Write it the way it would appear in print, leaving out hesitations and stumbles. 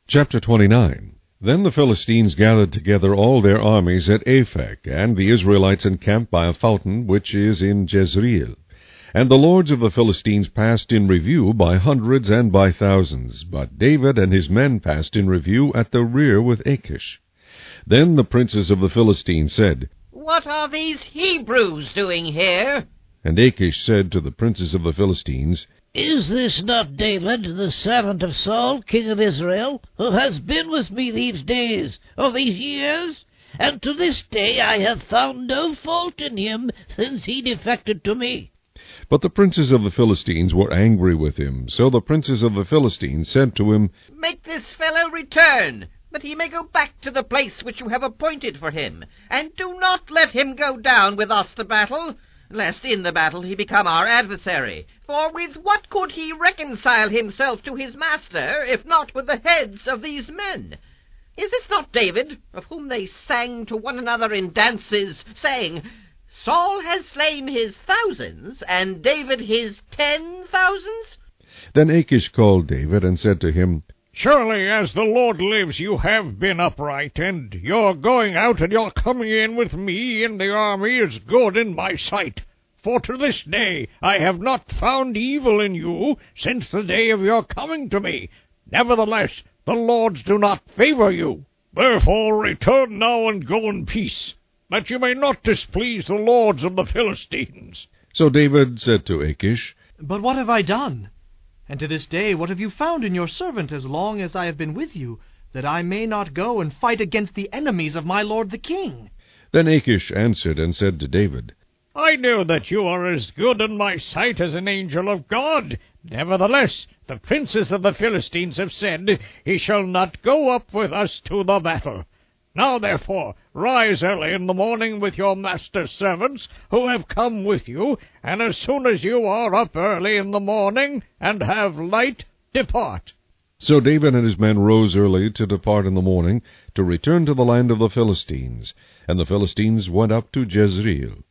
Chapter 29. Then the Philistines gathered together all their armies at Aphek, and the Israelites encamped by a fountain which is in Jezreel. And the lords of the Philistines passed in review by hundreds and by thousands, but David and his men passed in review at the rear with Achish. Then the princes of the Philistines said, "What are these Hebrews doing here?" And Achish said to the princes of the Philistines, "Is this not David, the servant of Saul, king of Israel, who has been with me these days, or these years? And to this day I have found no fault in him since he defected to me." But the princes of the Philistines were angry with him. So the princes of the Philistines said to him, "Make this fellow return, that he may go back to the place which you have appointed for him, and do not let him go down with us to battle, lest in the battle he become our adversary. For with what could he reconcile himself to his master, if not with the heads of these men? Is this not David, of whom they sang to one another in dances, saying, 'Saul has slain his thousands, and David his 10,000s? Then Achish called David and said to him, "Surely as the Lord lives, you have been upright, and your going out and your coming in with me in the army is good in my sight. For to this day I have not found evil in you since the day of your coming to me. Nevertheless, the lords do not favor you. Therefore return now and go in peace, that you may not displease the lords of the Philistines." So David said to Achish, "But what have I done? And to this day what have you found in your servant as long as I have been with you, that I may not go and fight against the enemies of my lord the king?" Then Achish answered and said to David, "I know that you are as good in my sight as an angel of God. Nevertheless, the princes of the Philistines have said, 'He shall not go up with us to the battle.' Now therefore rise early in the morning with your master's servants, who have come with you, and as soon as you are up early in the morning, and have light, depart." So David and his men rose early to depart in the morning, to return to the land of the Philistines. And the Philistines went up to Jezreel.